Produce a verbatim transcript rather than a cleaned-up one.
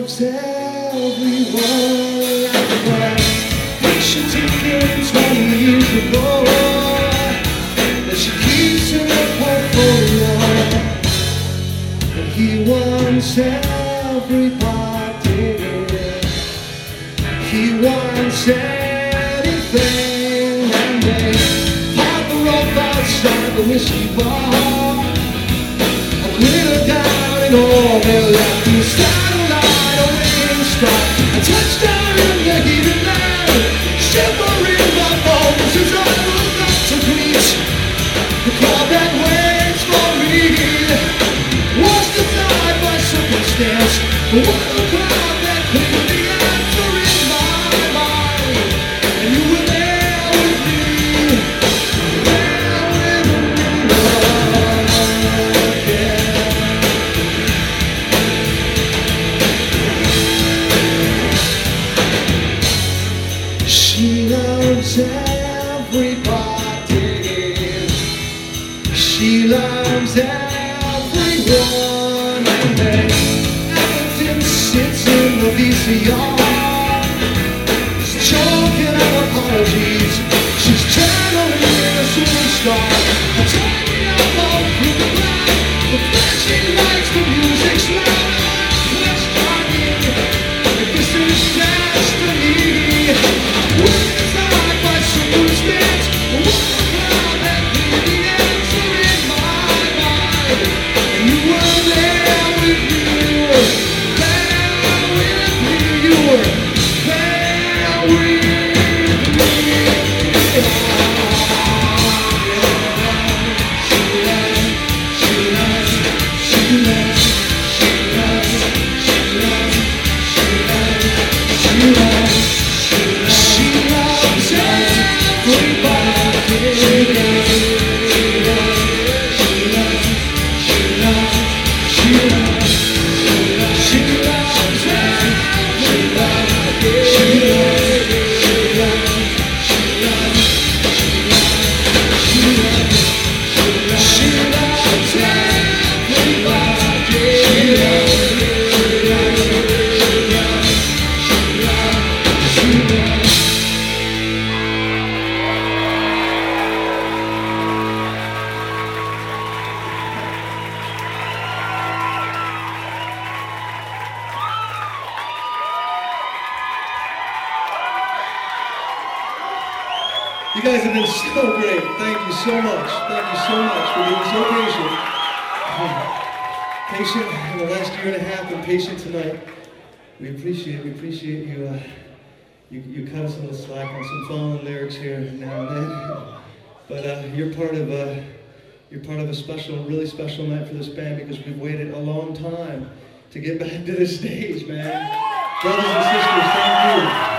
loves everyone like that. She took him twenty years ago, that she keeps in her portfolio. And he wants everybody. He wants anything, and they park the rope outside the whiskey bar. A glitter down in all their left. You satellite a wing strike, a touchdown in the heat of night. Shivering my bones as I look up to greet the crowd that waits for me. Was designed by circumstance, but what a crowd that couldn't be answer in my mind. And you were there with me, there with me, yeah. She loves everybody. She loves everyone. And then everything sits in the V C R. She's choking out apologies. She's channeling a superstar. I'm turning up all through the crowd. The flashing lights, the music's loud. Let's try it. If this is destiny. You guys have been so great. Thank you so much. Thank you so much for being so patient. Patient in the last year and a half and patient tonight. We appreciate we appreciate you, uh, you you cut us a little slack on some fallen lyrics here now and then. But uh, you're part of a you're part of a special, really special night for this band because we've waited a long time to get back to this stage, man. Brothers and sisters, thank you.